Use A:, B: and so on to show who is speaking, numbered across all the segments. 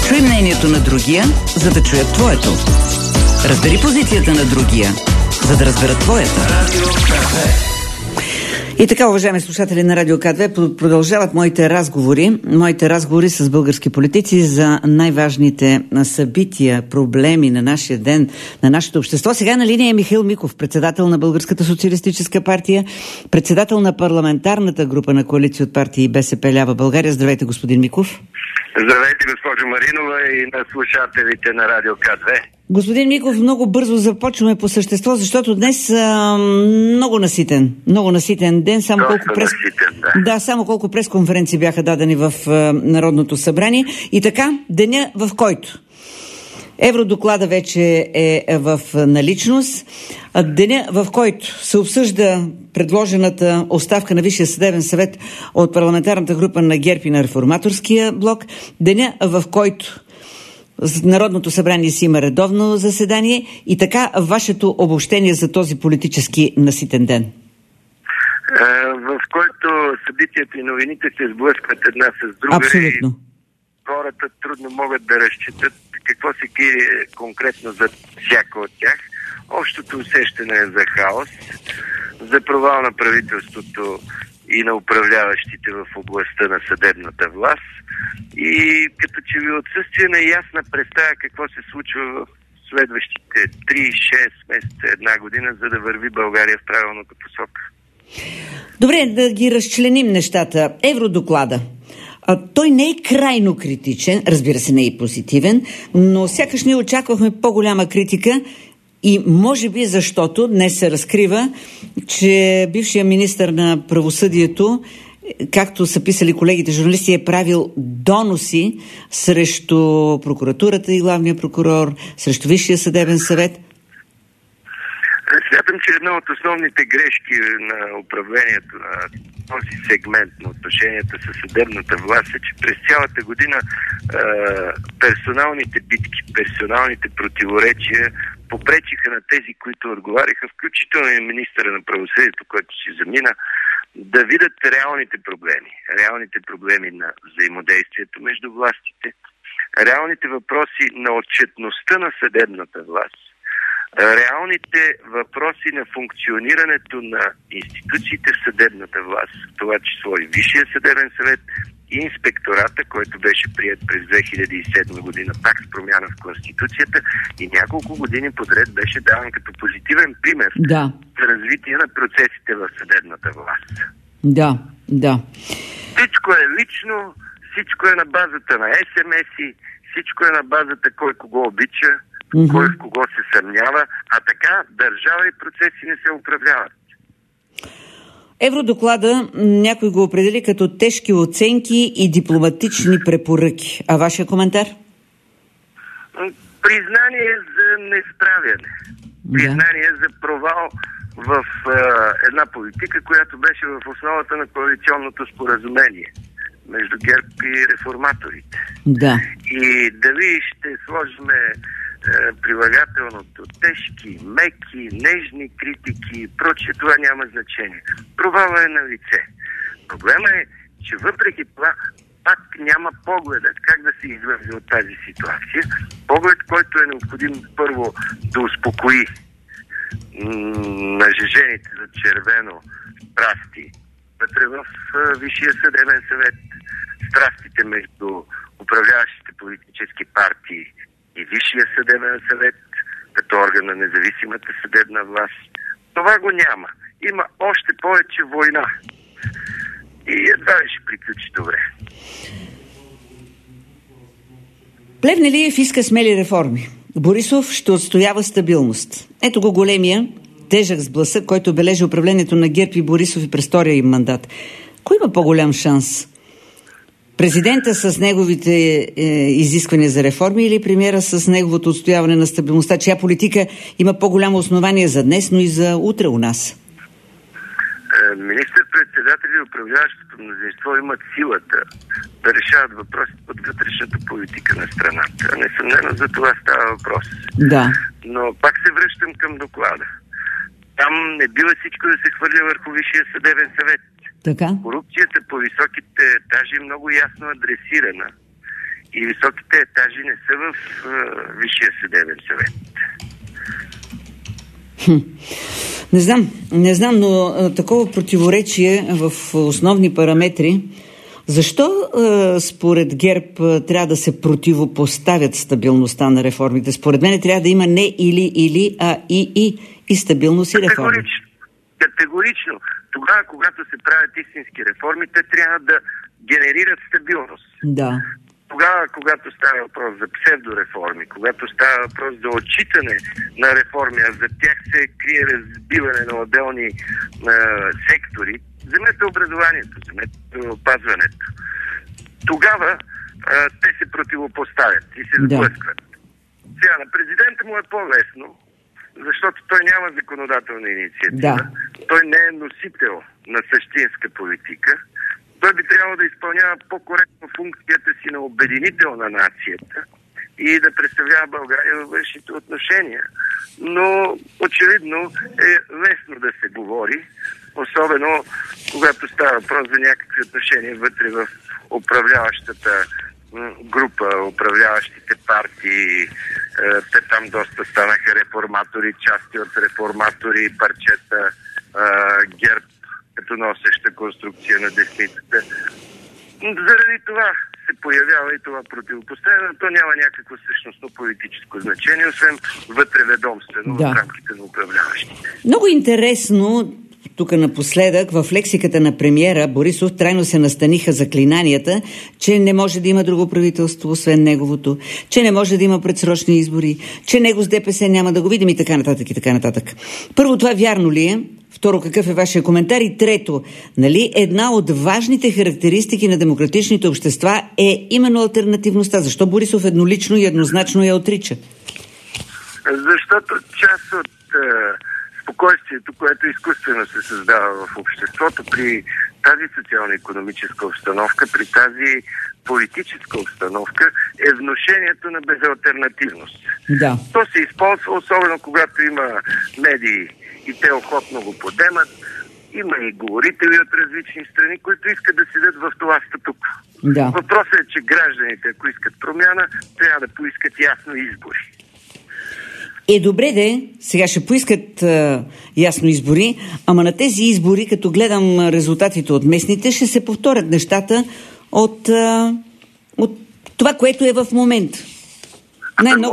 A: Чуй мнението на другия, за да чуят твоето. Разбери позицията на другия, за да разберат твоята. И така, уважаеми слушатели на Радио К2, продължават моите разговори с български политици за най-важните събития, проблеми на нашия ден, на нашето общество. Сега на линия е Михаил Миков, председател на Българската социалистическа партия, председател на парламентарната група на коалиция от партии БСП Лява България. Здравейте, господин Миков.
B: Здравейте, госпожо Маринова и на слушателите на Радио К2.
A: Господин Миков, много бързо започваме по същество, защото днес много наситен ден. Само колко пресконференции бяха дадени в Народното събрание. И така, деня в който Евродоклада вече е в наличност, деня в който се обсъжда предложената оставка на Висшия съдебен съвет от парламентарната група на ГЕРБ и на Реформаторския блок, деня в който Народното събрание си има редовно заседание, и така вашето обобщение за този политически наситен ден.
B: В който събитията и новините се сблъскват една с друга.
A: Абсолютно.
B: И хората трудно могат да разчитат какво се крие конкретно за всяка от тях. Общото усещане е за хаос, за провал на правителството и на управляващите в областта на съдебната власт, и като че ви отсъствие на ясна представа какво се случва в следващите 3-6 месеца, една година, за да върви България в правилната посока.
A: Добре, да ги разчленим нещата. Евродоклада. Той не е крайно критичен, разбира се, не е позитивен, но сякаш ние очаквахме по-голяма критика, и може би защото днес се разкрива, че бившия министър на правосъдието, както са писали колегите журналисти, е правил доноси срещу прокуратурата и главния прокурор, срещу Висшия съдебен съвет.
B: Смятам, че една от основните грешки на управлението на този сегмент на отношенията с съдебната власт е, че през цялата година персоналните битки, персоналните противоречия попречиха на тези, които отговаряха, включително и министъра на правосъдието, който си замина, да видят реалните проблеми на взаимодействието между властите, реалните въпроси на отчетността на съдебната власт, реалните въпроси на функционирането на институциите в съдебната власт, в това число и Висшия съдебен съвет и инспектората, който беше приет през 2007 година, пак с промяна в Конституцията, и няколко години подред беше даван като позитивен пример за развитие на процесите в съдебната власт.
A: Да.
B: Всичко е лично, всичко е на базата на СМС-и, всичко е на базата кой кого обича, кой в кого се съмнява, а така държава и процеси не се управляват.
A: Евродоклада някой го определи като тежки оценки и дипломатични препоръки. А вашия коментар?
B: Признание за несправяне. Признание за провал в една политика, която беше в основата на коалиционното споразумение между ГЕРБ и реформаторите.
A: Да.
B: И дали ще сложиме прилагателното тежки, меки, нежни критики, прочее, това няма значение. Провала е на лице. Проблема е, че въпреки това пак няма погледът как да се излезе от тази ситуация. Поглед, който е необходим първо да успокои нажежените за червено страсти вътре в Висшия съдебен съвет, страстите между управляващите политически партии и Висшия съдебен съвет като орган на независимата съдебна власт. Това го няма. Има още повече война. И едва ли ще приключи добре.
A: Плевнелиев иска смели реформи. Борисов ще отстоява стабилност. Ето го големия, тежък сблъсък, който бележи управлението на ГЕРБ и Борисов и през втория им мандат. Кой има по-голям шанс? Президента с неговите изисквания за реформи или премиера с неговото отстояване на стабилността? Чия политика има по-голямо основание за днес, но и за утре у нас?
B: Министър-председатели и управляващото мнозинство имат силата да решават въпроси от вътрешната политика на страната. Несъмнено за това става въпрос.
A: Да.
B: Но пак се връщам към доклада. Там не бива всичко да се хвърля върху Висшия съдебен съвет.
A: Така?
B: Корупцията по високите етажи е много ясно адресирана и високите етажи не са в Висшия съдебен съвет.
A: Не знам, но такова противоречие в основни параметри. Защо според ГЕРБ трябва да се противопоставят стабилността на реформите? Според мен трябва да има не или, а и стабилност и реформи.
B: Категорично. Тогава, когато се правят истински реформи, те трябва да генерират стабилност.
A: Да.
B: Тогава, когато става въпрос за псевдореформи, когато става въпрос за отчитане на реформи, а за тях се крие разбиване на отделни сектори, вземете образованието, вземете опазването. Тогава те се противопоставят и се сблъскват. Сега на президента му е по-лесно, защото той няма законодателна инициатива.
A: Да.
B: Той не е носител на същинска политика. Той би трябвало да изпълнява по-коректно функцията си на обединител на нацията и да представлява България във външните отношения. Но очевидно е лесно да се говори, особено когато става въпрос за някакви отношения вътре в управляващата група, управляващите партии. Те там доста станаха реформатори, части от реформатори, парчета, ГЕРБ като носеща конструкция на десницата. Заради това се появява и това противопоставяне. То няма някакво същностно политическо значение, освен вътреведомствено в рамките на управляващите.
A: Много интересно, тук напоследък, в лексиката на премиера Борисов трайно се настаниха заклинанията, че не може да има друго правителство, освен неговото, че не може да има предсрочни избори, че него с ДПС няма да го видим и така нататък и така нататък. Първо, това вярно ли е? Второ, какъв е вашия коментар? И трето, нали една от важните характеристики на демократичните общества е именно алтернативността? Защо Борисов еднолично и еднозначно я отрича?
B: Защото част от спокойствието, което изкуствено се създава в обществото при тази социално-икономическа обстановка, при тази политическа обстановка, е внушението на безалтернативност.
A: Да.
B: То се използва, особено когато има медии и те охотно го подемат. Има и говорители от различни страни, които искат да седят в това статукво.
A: Да.
B: Въпросът е, че гражданите, ако искат промяна, трябва да поискат ясно избори.
A: Добре де, сега ще поискат ясно избори, ама на тези избори, като гледам резултатите от местните, ще се повторят нещата от това, което е в момента. Най-много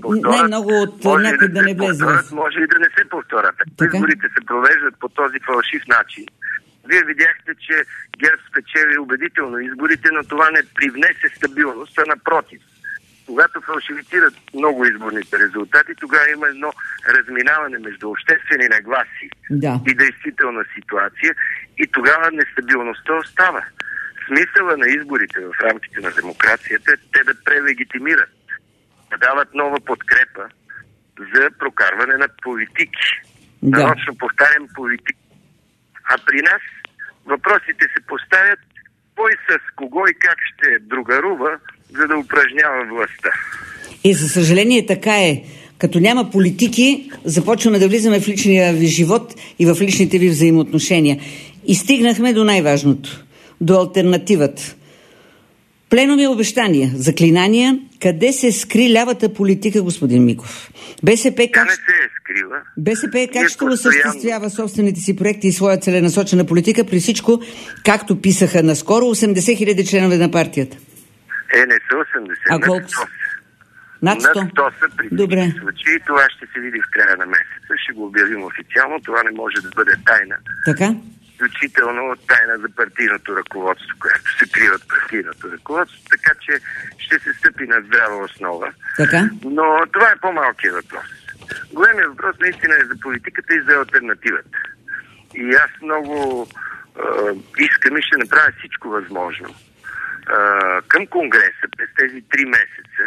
A: от някой да не влезе.
B: Може и да не се повторят. Изборите се провеждат по този фалшив начин. Вие видяхте, че ГЕРБ спечели убедително изборите, но това не привнесе стабилност, а напротив. Когато фалшифицират много изборните резултати, тогава има едно разминаване между обществени нагласи и действителна ситуация и тогава нестабилността остава. Смисъла на изборите в рамките на демокрацията е те да прелегитимират, да дават нова подкрепа за прокарване на политики. Нарочно повтарям политики. А при нас въпросите се поставят кой с кого и как ще другарува, за да упражнява властта.
A: И за съжаление така е. Като няма политики, започваме да влизаме в личния ви живот и в личните ви взаимоотношения. И стигнахме до най-важното. До алтернативата. Пленови обещания, заклинания. Къде се скри лявата политика, господин Миков? БСП
B: как... не се е скрила.
A: БСП как ще осъществява собствените си проекти и своя целенасочена политика при всичко, както писаха наскоро 80 000 членове на партията?
B: Не са 80.
A: А колко са? Над 100?
B: Над 100 са при всички случаи. Това ще се види в края на месеца. Ще го обявим официално. Това не може да бъде тайна.
A: Така?
B: Включително тайна за партийното ръководство, която се крива от партийното ръководство, така че ще се стъпи на здрава основа.
A: Така?
B: Но това е по-малкият въпрос. Големият въпрос наистина е за политиката и за алтернативата. И аз много искам и ще направя всичко възможно към Конгреса през тези 3 месеца,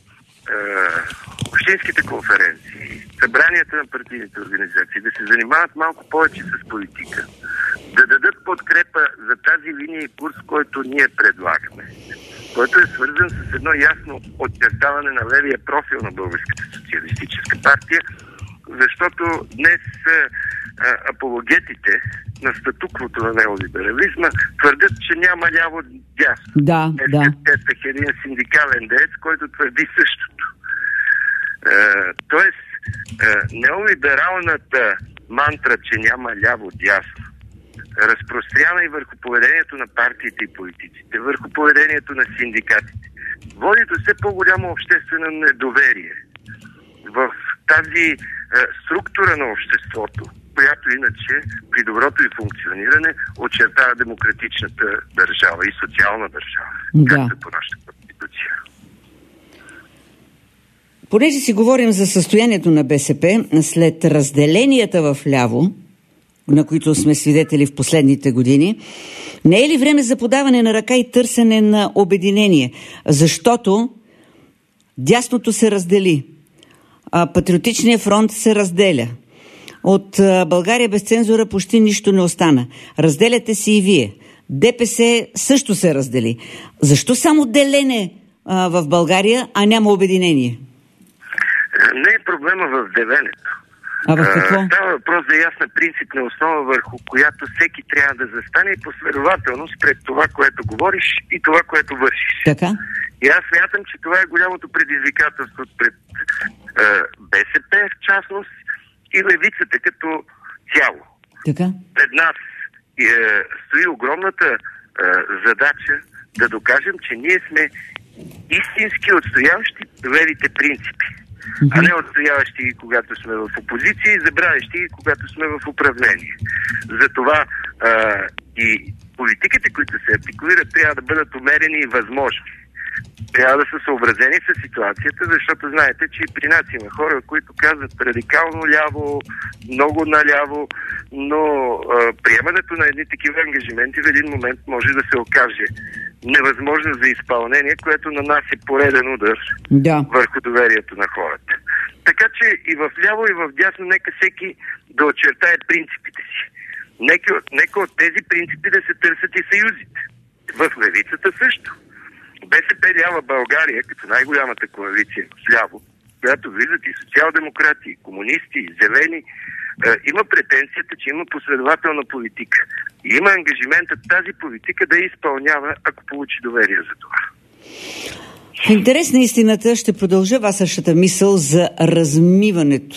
B: общинските конференции, събранията на партийните организации да се занимават малко повече с политика, да дадат подкрепа за тази линия и курс, който ние предлагаме, който е свързан с едно ясно очертаване на левия профил на Българската социалистическа партия, защото днес апологетите на статуквото на неолиберализма, твърдят, че няма ляво-дясно.
A: Да.
B: Четах един синдикален деец, който твърди същото. Тоест, неолибералната мантра, че няма ляво-дясно, разпространяна и върху поведението на партиите и политиците, върху поведението на синдикатите, води до все по-голямо обществено недоверие в тази структура на обществото, която иначе при доброто и функциониране очертава демократичната държава и социална държава, както по нашата конституция.
A: Понеже си говорим за състоянието на БСП, след разделенията в ляво, на които сме свидетели в последните години, не е ли време за подаване на ръка и търсене на обединение? Защото дясното се раздели, Патриотичният фронт се разделя. От България без цензура почти нищо не остана. Разделяте си и вие. ДПС също се раздели. Защо само делене в България, а няма обединение?
B: Не е проблема в деленето.
A: А в какво?
B: Става въпрос за ясна принципна основа, върху която всеки трябва да застане и последователност пред това, което говориш и това, което вършиш.
A: Така?
B: И аз смятам, че това е голямото предизвикателство пред БСП в частност и левицата като цяло.
A: Така?
B: Пред нас стои огромната задача да докажем, че ние сме истински отстояващи левите принципи, а не отстояващи ги, когато сме в опозиция, и забравящи ги, когато сме в управление. Затова и политиките, които се артикулират, трябва да бъдат умерени и възможни. Трябва да са съобразени с ситуацията, защото знаете, че и при нас има хора, които казват радикално ляво, много наляво, но приемането на едни такива ангажименти в един момент може да се окаже невъзможно за изпълнение, което нанася пореден удар върху доверието на хората. Така че и в ляво, и в дясно нека всеки да очертае принципите си. Нека от тези принципи да се търсят и съюзите. В левицата също. БСП лява България, като най-голямата коалиция вляво, която влизат и социал-демократи, и комунисти, и зелени, има претенцията, че има последователна политика. И има ангажиментът тази политика да я изпълнява, ако получи доверие за това.
A: В интерес на истината ще продължа вашата мисъл за размиването,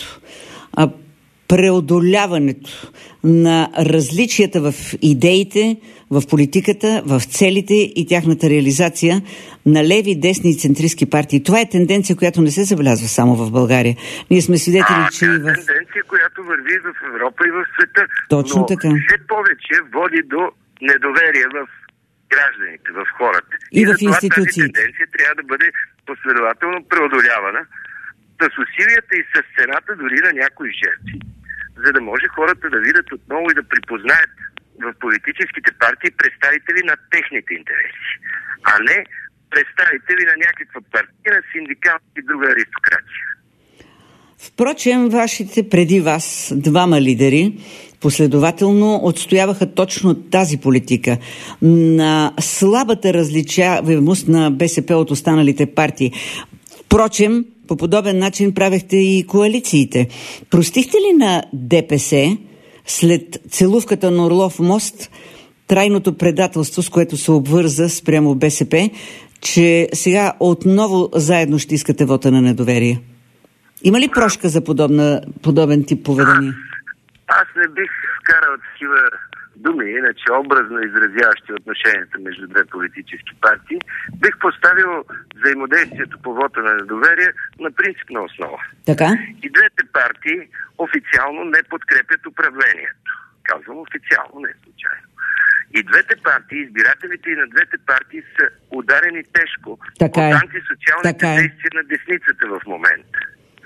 A: преодоляването на различията в идеите, в политиката, в целите и тяхната реализация на леви, десни и центристки партии. Това е тенденция, която не се забелязва само в България. Ние сме свидетели, че
B: и в... тенденция, която върви в Европа и в света.
A: Точно
B: но
A: така.
B: Все повече води до недоверие в гражданите, в хората.
A: И в институциите.
B: Тази тенденция трябва да бъде последователно преодолявана с усилията и с цената дори на някои жертви, за да може хората да видят отново и да припознаят в политическите партии представители на техните интереси, а не представители на някаква партия, синдикат и друга аристокрация.
A: Впрочем, вашите преди вас двама лидери последователно отстояваха точно тази политика на слабата различаваемост на БСП от останалите партии. Впрочем, по подобен начин правехте и коалициите. Простихте ли на ДПС след целувката на Орлов мост трайното предателство, с което се обвърза спрямо БСП, че сега отново заедно ще искате вота на недоверие? Има ли прошка за подобен тип поведение?
B: Аз не бих вкарал такива думи, иначе образно изразяващи отношенията между две политически партии. Бих поставил взаимодействието по вота на недоверие на принципна основа.
A: Така?
B: И двете партии официално не подкрепят управлението. Казвам официално, не случайно. И двете партии, избирателите и на двете партии са ударени тежко от антисоциалните действия на десницата в момента.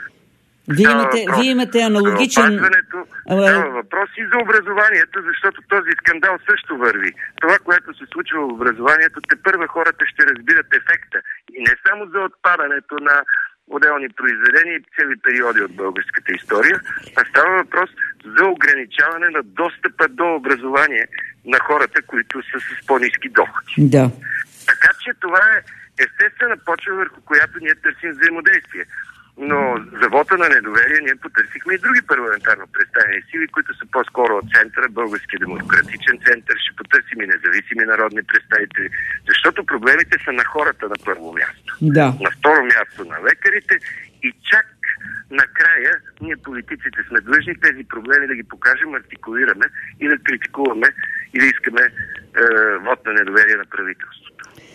A: Вие имате аналогичен...
B: Става въпрос и за образованието, защото този скандал също върви. Това, което се случва в образованието, тепърва хората ще разбират ефекта. И не само за отпадането на отделни произведения и цели периоди от българската история, а става въпрос за ограничаване на достъпа до образование на хората, които са с по-ниски доходи.
A: Да.
B: Така че това е естествена почва, върху която ние търсим взаимодействие. но за вота на недоверие ние потърсихме и други парламентарно представени сили, които са по-скоро от центъра, Българския демократичен център. Ще потърсим и независими народни представители, защото проблемите са на хората на първо място.
A: Да.
B: На второ място на лекарите и чак накрая ние политиците сме длъжни тези проблеми да ги покажем, артикулираме и да критикуваме и да искаме вот на недоверие на правителството.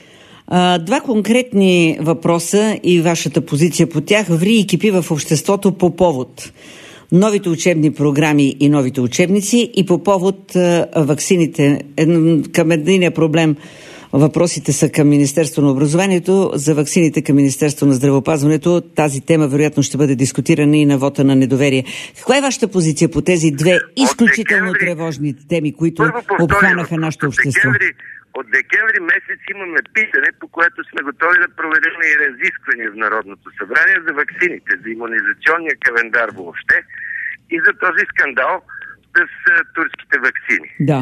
A: Два конкретни въпроса и вашата позиция по тях ври и кипи в обществото по повод новите учебни програми и новите учебници и по повод ваксините. Към единия проблем въпросите са към Министерство на образованието, за ваксините към Министерство на здравеопазването. Тази тема вероятно ще бъде дискутирана и на вота на недоверие. Каква е вашата позиция по тези две изключително тревожни теми, които обхванаха нашето общество?
B: От декември месец имаме питане, по което сме готови да проведем и разисквания в Народното събрание за ваксините, за имунизационния календар въобще и за този скандал с турските ваксини.
A: Да.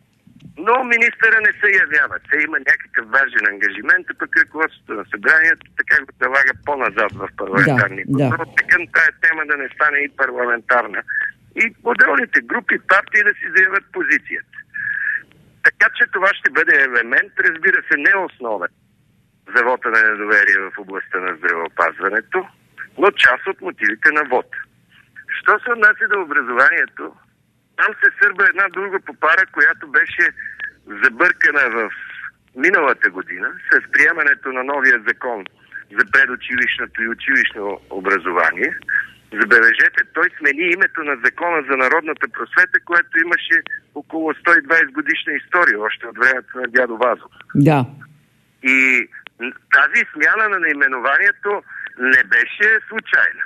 B: Но министъра не се явява. Те има някакъв важен ангажимент, а пък ръководството на събранието така го залага по-назад в парламентарния контрол. Така тая тема да не стане и парламентарна. И отделните групи, партии да си заявят позицията. Така че това ще бъде елемент, разбира се, не основен за вота на недоверие в областта на здравеопазването, но част от мотивите на вота. Що се отнася до образованието, там се сърба една друга попара, която беше забъркана в миналата година с приемането на новия закон за предучилищното и училищно образование. Забележете, той смени името на закона за народната просвета, което имаше около 120 годишна история, още от времето на дядо Вазов.
A: Да.
B: И тази смяна на наименованието не беше случайна.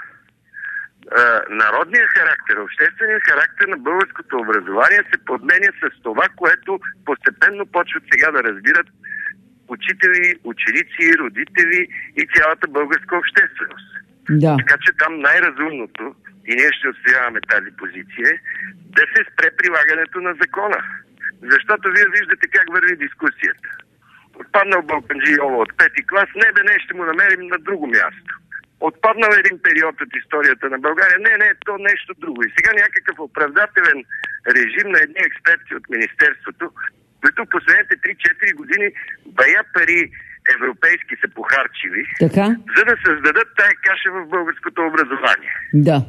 B: Народният характер, общественият характер на българското образование се подменя с това, което постепенно почват сега да разбират учители, ученици, родители и цялата българска общественост.
A: Да.
B: Така че там най-разумното, и ние ще отстояваме тази позиция, да се спре прилагането на закона. Защото вие виждате как върви дискусията. Отпаднал Балканджи Йово от 5-ти клас, не, ще му намерим на друго място. Отпаднал един период от историята на България, не, то нещо друго. И сега някакъв оправдателен режим на едни експерти от Министерството, които в последните 3-4 години бая пари европейски са похарчили, за да създадат тая каша в българското образование.
A: Да.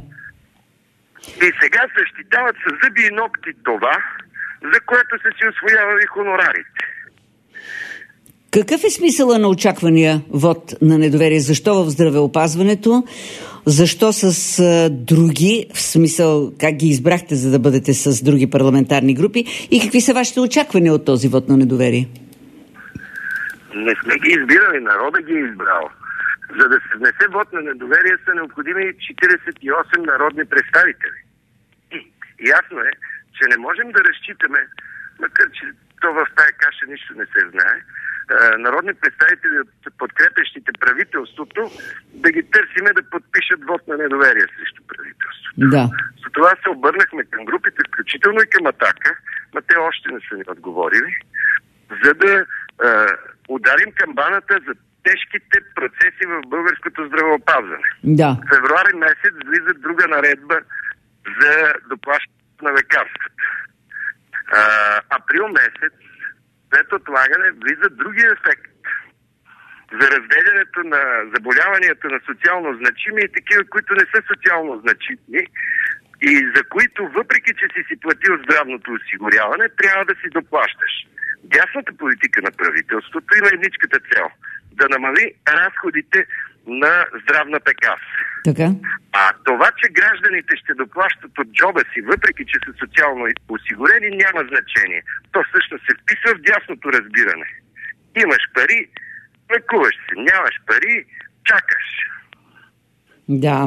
B: И сега защитават с зъби и ногти това, за което са си усвоявали хонорарите.
A: Какъв е смисъла на очаквания вод на недоверие? Защо в здравеопазването? Защо с други? В смисъл, как ги избрахте, за да бъдете с други парламентарни групи? И какви са вашите очаквания от този вод на недоверие?
B: Не сме ги избирали, народа ги е избрал. За да се внесе вод на недоверие са необходими 48 народни представители. И ясно е, че не можем да разчитаме, макар че то в тая каша нищо не се знае, народни представители от подкрепящите правителството да ги търсиме да подпишат вод на недоверие срещу правителството.
A: Да.
B: За това се обърнахме към групите, включително и към Атака, но те още не са ни отговорили, за да ударим камбаната за тежките процеси в българското здравеопазване.
A: Да.
B: В февруари месец влиза друга наредба за доплащане на лекарствата. Април месец, след отлагане, влиза другия ефект за разделянето на заболяванията на социално значими и такива, които не са социално значими и за които, въпреки че си платил здравното осигуряване, трябва да си доплащаш. Дясната политика на правителството има едничката цел – да намали разходите на здравната каса.
A: Така.
B: А това, че гражданите ще доплащат от джоба си, въпреки че са социално осигурени, няма значение. То всъщност се вписва в дясното разбиране. Имаш пари, лекуваш се. Нямаш пари, чакаш.
A: Да.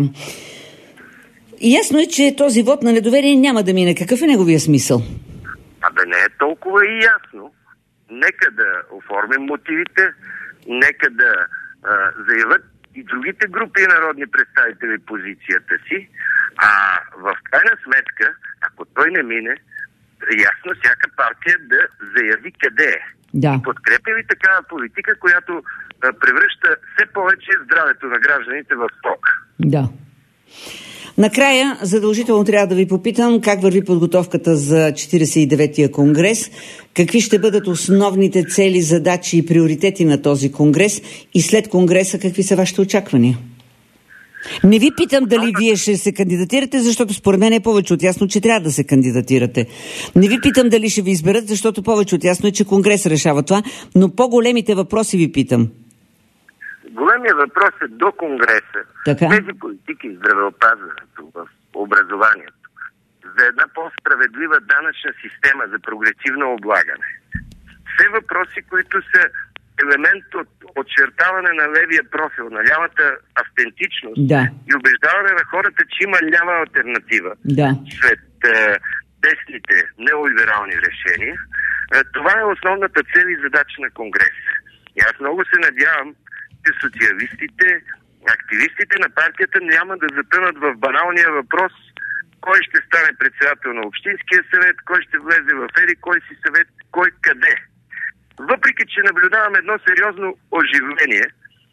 A: Ясно е, че този вод на недоверие няма да мине. Какъв е неговия смисъл?
B: Да не е толкова и ясно. Нека да оформим мотивите, нека да заявят и другите групи народни представители позицията си, а в крайна сметка, ако той не мине, ясно всяка партия да заяви къде е.
A: Да.
B: Подкрепя ли такава политика, която превръща все повече здравето на гражданите в сток?
A: Да. Накрая, задължително трябва да ви попитам как върви подготовката за 49-я конгрес, какви ще бъдат основните цели, задачи и приоритети на този конгрес и след конгреса какви са вашите очаквания? Не ви питам дали вие ще се кандидатирате, защото според мен е повече от ясно, че трябва да се кандидатирате. Не ви питам дали ще ви изберат, защото повече от ясно е, че конгрес решава това, но по-големите въпроси ви питам.
B: Големият въпрос е до конгреса.
A: Така?
B: Тези политики в здравеопазването, в образованието, за една по-справедлива данъчна система за прогресивно облагане. Все въпроси, които са елемент от очертаване на левия профил, на лявата автентичност и убеждаване на хората, че има лява алтернатива след десните неолиберални решения. Това е основната цел и задача на Конгреса. И аз много се надявам, че социалистите, активистите на партията няма да затънат в баналния въпрос кой ще стане председател на Общинския съвет, кой ще влезе в кой си съвет, кой къде. Въпреки че наблюдавам едно сериозно оживление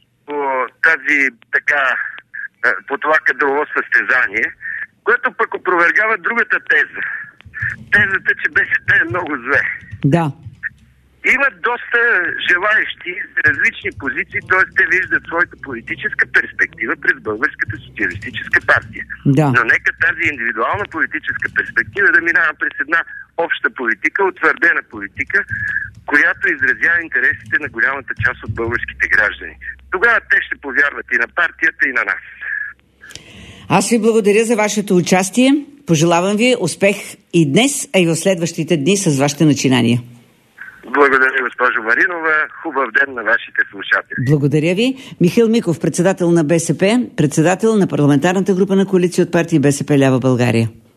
B: по това кадрово състезание, което пък опровергава другата теза. Тезата, че БСП е много зле.
A: Да.
B: Има доста желаещи за различни позиции, т.е. те виждат своята политическа перспектива през Българската социалистическа партия.
A: Да.
B: Но нека тази индивидуална политическа перспектива да минава през една обща политика, утвърдена политика, която изразява интересите на голямата част от българските граждани. Тогава те ще повярват и на партията, и на нас.
A: Аз ви благодаря за вашето участие. Пожелавам ви успех и днес, а и в следващите дни с вашите начинания.
B: Благодаря, госпожо Маринова. Хубав ден на вашите слушатели.
A: Благодаря ви. Михаил Миков, председател на БСП, председател на парламентарната група на коалиция от партии БСП Лява България.